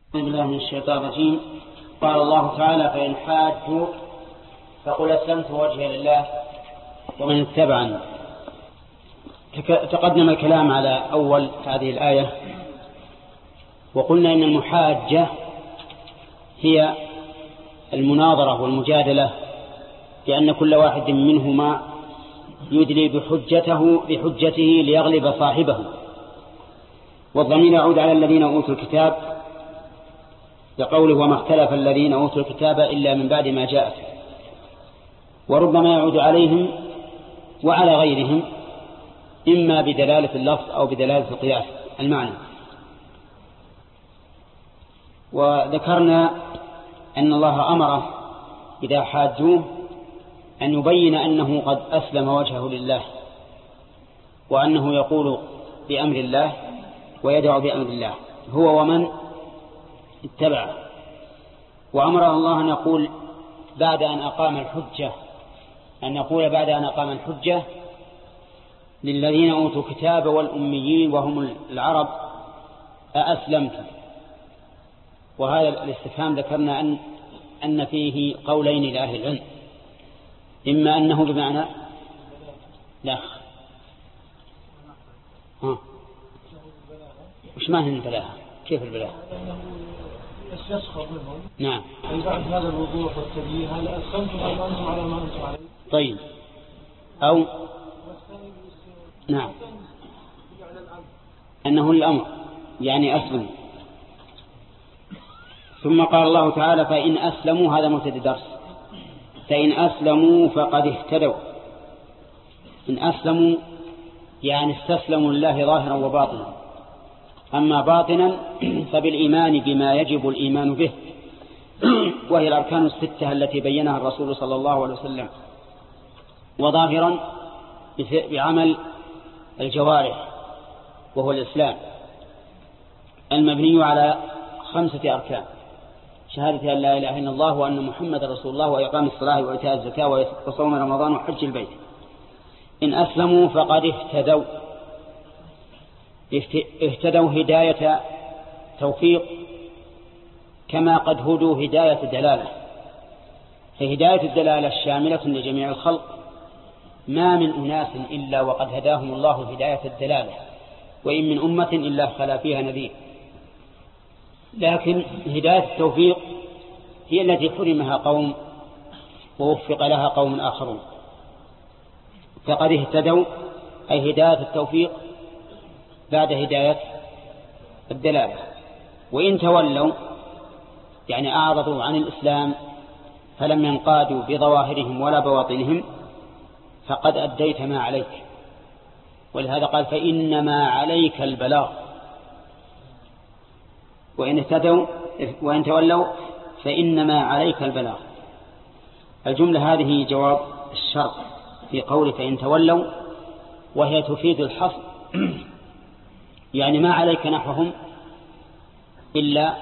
بسم الله من الشيطان الرجيم. قال الله تعالى: فإن حاجوا فقل أسلمت وجهي لله ومن اتبعني. تقدم الكلام على أول هذه الآية، وقلنا إن المحاجة هي المناظرة والمجادلة، لأن كل واحد منهما يدلي بحجته ليغلب صاحبه. والضمير يعود على الذين أوتوا الكتاب لقوله: وما اختلف الذين أوتوا الكتاب إلا من بعد ما جاءت. وربما يعود عليهم وعلى غيرهم، إما بدلالة اللفظ أو بدلالة القياس المعنى. وذكرنا أن الله أمره إذا حاجوه أن يبين أنه قد أسلم وجهه لله، وأنه يقول بأمر الله ويدعو بأمر الله هو ومن اتبعه. وأمر الله أن يقول بعد أن أقام الحجة للذين أوتوا الكتاب والأميين وهم العرب: أأسلمتم؟ وهذا الاستفهام ذكرنا أن فيه قولين لأهل العلم، إما أنه بمعنى لا وش معنى البلاغة؟ كيف البلاغة؟ يسخر منهم. نعم. بعد هذا الوضوح والتبيين هل أسلمتم أم أنتم على ما أنتم عليه؟ طيب. أو نعم، أنه الأمر يعني أسلم. ثم قال الله تعالى: فإن أسلموا، هذا مبتدأ درس، فإن أسلموا فقد اهتدوا. إن أسلموا يعني استسلموا لله ظاهرا وباطنا. أما باطنا فبالإيمان بما يجب الإيمان به، وهي الأركان الستة التي بينها الرسول صلى الله عليه وسلم، وظاهرا بعمل الجوارح، وهو الإسلام المبني على 5 أركان: شهادة أن لا إله إلا الله وأن محمد رسول الله، وإقام الصلاة وإيتاء الزكاة وصوم رمضان وحج البيت. إن أسلموا فقد اهتدوا هداية توفيق، كما قد هدوا هداية دلالة. فهداية الدلالة الشاملة لجميع الخلق، ما من أناس إلا وقد هداهم الله هداية الدلالة، وإن من أمة إلا خلا فيها نذير. لكن هداية التوفيق هي التي حرمها قوم ووفق لها قوم آخرون. فقد اهتدوا أي هداية التوفيق بعد هداية الدلالة. وإن تولوا يعني أعرضوا عن الإسلام فلم ينقادوا بظواهرهم ولا بواطنهم، فقد أديت ما عليك. ولهذا قال: فإنما عليك البلاغ. وإن تولوا فإنما عليك البلاغ. الجملة هذه جواب الشرط في قوله فإن تولوا، وهي تفيد الحصر، يعني ما عليك نحوهم إلا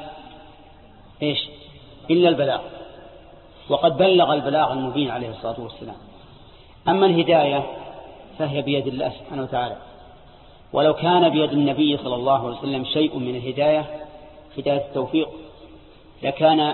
البلاغ، وقد بلغ البلاغ المبين عليه الصلاة والسلام. أما الهداية فهي بيد الله سبحانه وتعالى، ولو كان بيد النبي صلى الله عليه وسلم شيء من الهداية، هداية التوفيق، لكان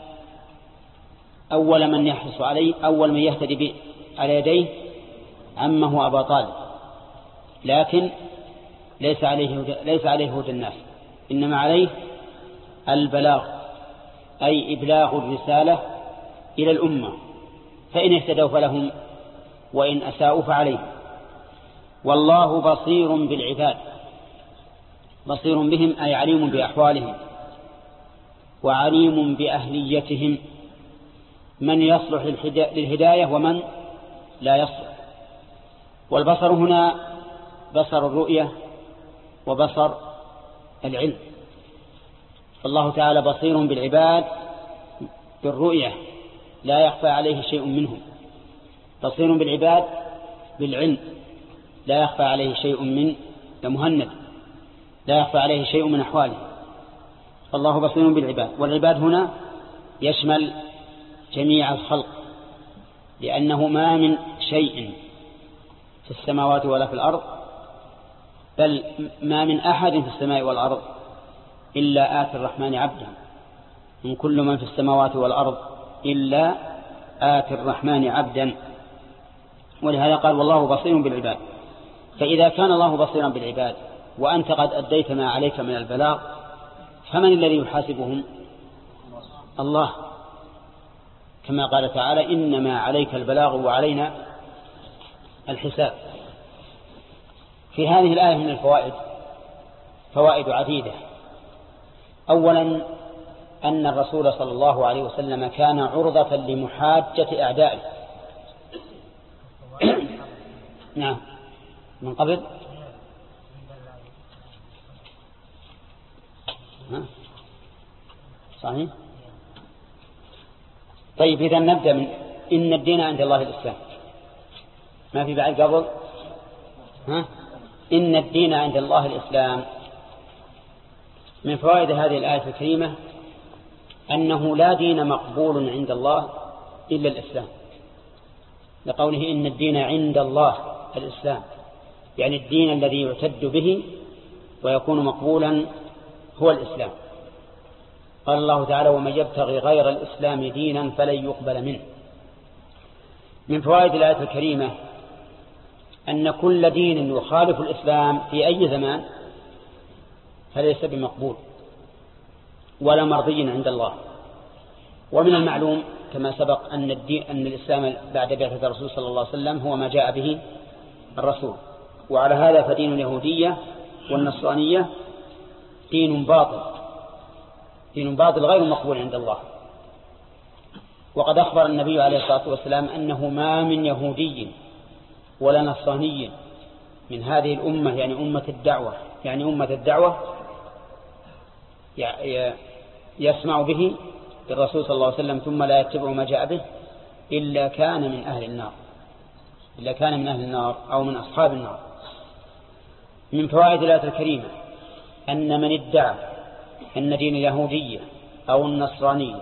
أول من يحرص عليه، أول من يهتدي على يديه عمه أبا طالب. لكن ليس عليه هدى الناس، إنما عليه البلاغ، أي إبلاغ الرسالة إلى الأمة. فإن اهتدوا فلهم، وإن أساءوا فعليهم. والله بصير بالعباد، بصير بهم أي عليم بأحوالهم، وعليم بأهليتهم، من يصلح للهداية ومن لا يصلح. والبصر هنا بصر الرؤية وبصر العلم. فالله تعالى بصير بالعباد بالرؤية، لا يخفى عليه شيء منهم. بصير بالعباد بالعلم، لا يخفى عليه شيء من مهند، لا يخفى عليه شيء من أحواله. الله بصير بالعباد. والعباد هنا يشمل جميع الخلق، لأنه ما من شيء في السماوات ولا في الأرض، بل ما من أحد في السماء والأرض إلا آتي الرحمن عبدا إن كل من في السماوات والأرض إلا آتي الرحمن عبدا. ولهذا قال والله بصير بالعباد. فإذا كان الله بصيرا بالعباد وأنت قد أديت ما عليك من البلاغ، فمن الذي يحاسبهم؟ الله، كما قال تعالى إنما عليك البلاغ وعلينا الحساب. في هذه الآية من الفوائد فوائد عديدة. أولا أن الرسول صلى الله عليه وسلم كان عرضة لمحاجة أعدائه. نعم من قبل صحيح. طيب إذا نبدأ من إن الدين عند الله الإسلام. ما في بعد قبل إن الدين عند الله الإسلام. من فوائد هذه الآية الكريمة أنه لا دين مقبول عند الله إلا الإسلام، لقوله إن الدين عند الله الإسلام، يعني الدين الذي يعتد به ويكون مقبولا هو الإسلام. قال الله تعالى ومن يبتغي غير الإسلام دينا فلن يقبل منه. من فوائد الآية الكريمة أن كل دين يخالف الإسلام في أي زمان فليس بمقبول ولا مرضي عند الله. ومن المعلوم كما سبق أن الإسلام بعد بعثة الرسول صلى الله عليه وسلم هو ما جاء به الرسول. وعلى هذا فدين اليهودية والنصرانية دين باطل غير مقبول عند الله. وقد أخبر النبي عليه الصلاة والسلام أنه ما من يهودي ولا نصراني من هذه الأمة، يعني أمة الدعوة يسمع به الرسول صلى الله عليه وسلم ثم لا يتبع ما جاء به إلا كان من أهل النار أو من أصحاب النار. من فوائد الآية الكريمة أن من ادعى أن دين اليهودية أو النصرانية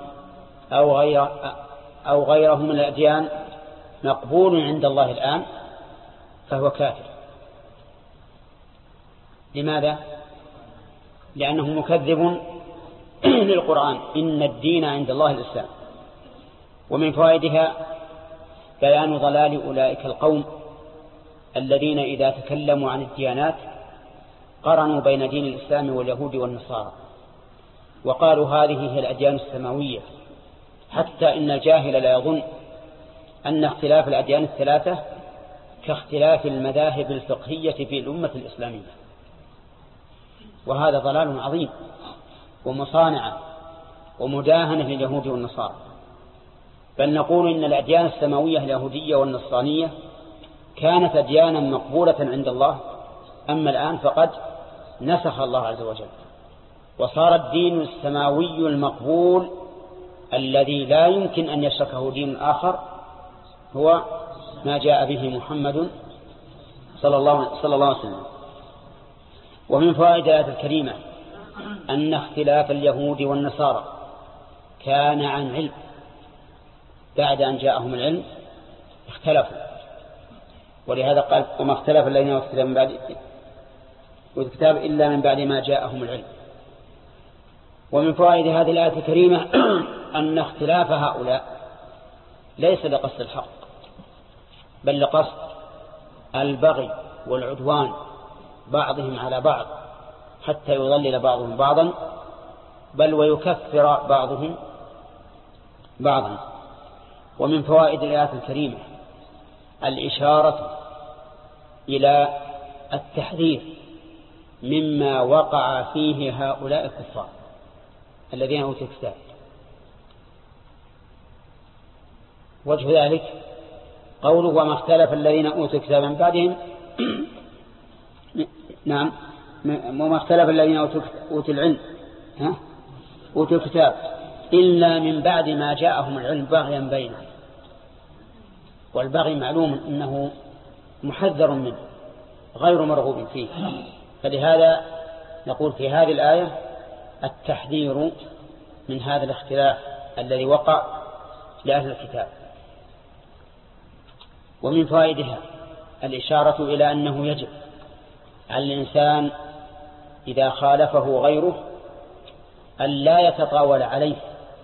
أو غيره من الأديان مقبول عند الله الآن فهو كافر. لماذا؟ لأنه مكذب للقرآن إن الدين عند الله الإسلام. ومن فوائدها بيان ضلال أولئك القوم الذين إذا تكلموا عن الديانات قرنوا بين دين الإسلام واليهود والنصارى وقالوا هذه هي الأديان السماوية، حتى إن الجاهل لا يظن أن اختلاف الأديان الثلاثة كاختلاف المذاهب الفقهية في الأمة الإسلامية. وهذا ضلال عظيم ومصانعة ومداهنة لليهود والنصارى. بل نقول إن الأديان السماوية اليهودية والنصرانية كانت أديانا مقبولة عند الله، أما الآن فقد نسخ الله عز وجل وصار الدين السماوي المقبول الذي لا يمكن أن يشركه دين آخر هو ما جاء به محمد صلى الله عليه وسلم. ومن فوائد الآية الكريمة أن اختلاف اليهود والنصارى كان عن علم، بعد أن جاءهم العلم اختلفوا. ولهذا قال وما اختلف الذين اوتوا من بعد الكتاب إلا من بعد ما جاءهم العلم. ومن فوائد هذه الآية الكريمة أن اختلاف هؤلاء ليس لقصد الحق بل لقصد البغي والعدوان بعضهم على بعض حتى يضلل بعضهم بعضا بل ويكفر بعضهم بعضا. ومن فوائد الآية الكريمة الإشارة إلى التحذير مما وقع فيه هؤلاء الكفار الذين أوتوا الكتاب. وجه ذلك قوله وما اختلف الذين أوتوا الكتاب من بعدهم نعم وما اختلف الذين أوتوا العلم أوتوا الكتاب إلا من بعد ما جاءهم العلم بغيا بينهم. والبغي معلوم أنه محذر منه غير مرغوب فيه. فلهذا نقول في هذه الآية التحذير من هذا الاختلاف الذي وقع لأهل الكتاب. ومن فوائدها الإشارة إلى أنه يجب على الإنسان إذا خالفه غيره أن لا يتطاول عليه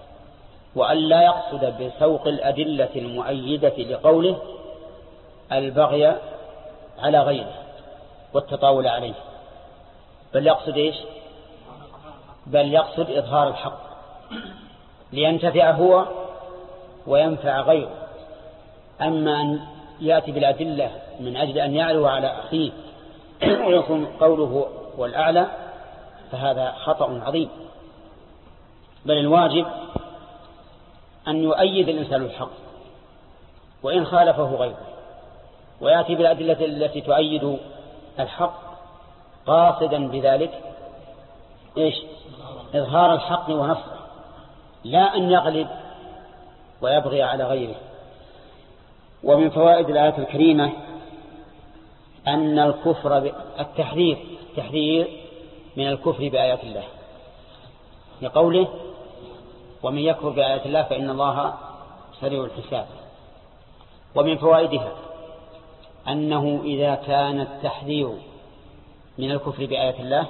وأن لا يقصد بسوق الأدلة المؤيدة لقوله البغي على غيره والتطاول عليه، بل يقصد إيش؟ بل يقصد إظهار الحق لينتفع هو وينفع غيره. أما أن يأتي بالأدلة من أجل أن يعلو على أخيه ويكون قوله هو الأعلى فهذا خطأ عظيم، بل الواجب أن يؤيد الإنسان الحق وإن خالفه غيره، ويأتي بالأدلة التي تؤيد الحق قاصدا بذلك إيش؟ إظهار الحق ونصره، لا أن يغلب ويبغي على غيره. ومن فوائد الآية الكريمة أن الكفر التحذير من الكفر بآيات الله لقوله ومن يكفر بآيات الله فإن الله سريع الحساب. ومن فوائدها أنه إذا كان التحذير من الكفر بآيات الله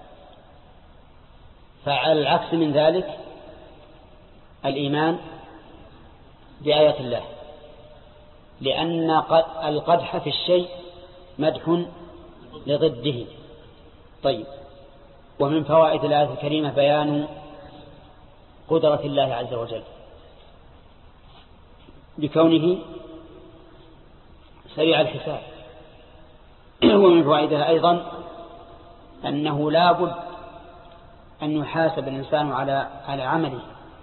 فعلى العكس من ذلك الإيمان بآيات الله، لأن القدح في الشيء مدح لضده. طيب، ومن فوائد الآية الكريمة بيان قدرة الله عز وجل بكونه سريع الحساب. ومن فوائدها أيضا أنه لا بد أن يحاسب الإنسان على عمله.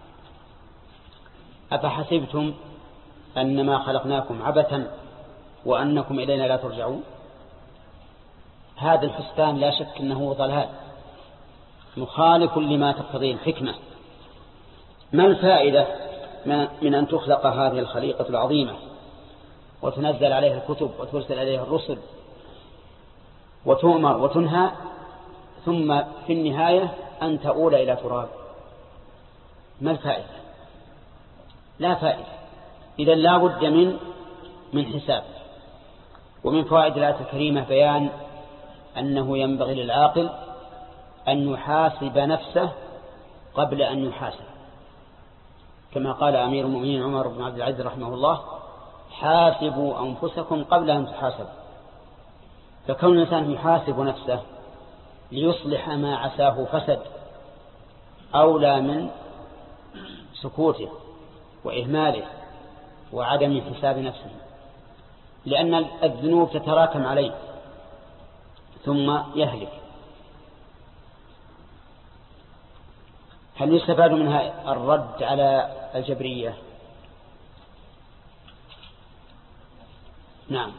أفحسبتم أنما خلقناكم عبثا وأنكم إلينا لا ترجعون؟ هذا الحسبان لا شك أنه ضلال مخالف لما تقتضيه الحكمة. ما الفائدة من أن تخلق هذه الخليقة العظيمة وتنزل عليها الكتب وترسل عليها الرسل وتؤمر وتنهى ثم في النهاية أن تؤول إلى تراب؟ ما الفائدة؟ لا فائدة. إذن لا بد من حساب. ومن فوائد الآية الكريمة بيان أنه ينبغي للعاقل أن يحاسب نفسه قبل أن يحاسب، كما قال أمير المؤمنين عمر بن عبد العزيز رحمه الله حاسبوا أنفسكم قبل أن تحاسبوا. فكون الإنسان يحاسب نفسه ليصلح ما عساه فسد أولى من سكوته وإهماله وعدم حساب نفسه، لأن الذنوب تتراكم عليه ثم يهلك. هل يستفاد منها الرد على الجبرية؟ نعم.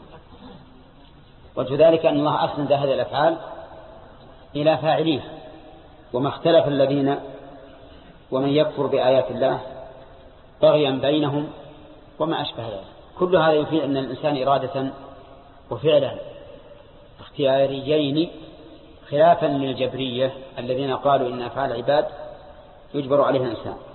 وذلك أن الله أسند هذه الأفعال إلى فاعليها، وما اختلف الذين ومن يكفر بآيات الله بغيا بينهم وما أشبه ذلك. كل هذا يفيد أن الإنسان إرادة وفعلا اختياريين، خلافا للجبرية الذين قالوا إن أفعال العباد يجبر عليها الإنسان.